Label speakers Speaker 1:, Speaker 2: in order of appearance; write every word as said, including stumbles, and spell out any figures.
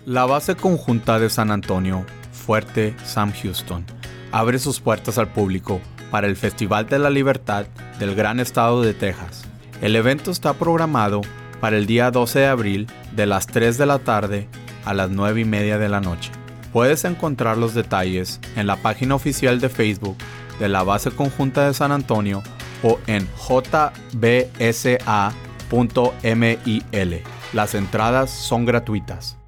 Speaker 1: La Base Conjunta de San Antonio, Fuerte Sam Houston, abre sus puertas al público para el Festival de la Libertad del Gran Estado de Texas. El evento está programado para el día doce de abril de las tres de la tarde a las nueve y media de la noche. Puedes encontrar los detalles en la página oficial de Facebook de la Base Conjunta de San Antonio o en j b s a punto mil. Las entradas son gratuitas.